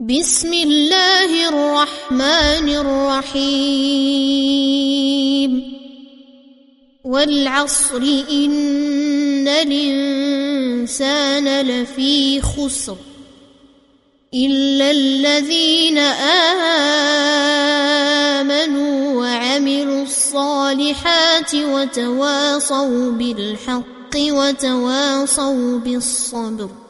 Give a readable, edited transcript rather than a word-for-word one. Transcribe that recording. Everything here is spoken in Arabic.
بسم الله الرحمن الرحيم والعصر إن الإنسان لفي خسر إلا الذين آمنوا وعملوا الصالحات وتواصوا بالحق وتواصوا بالصبر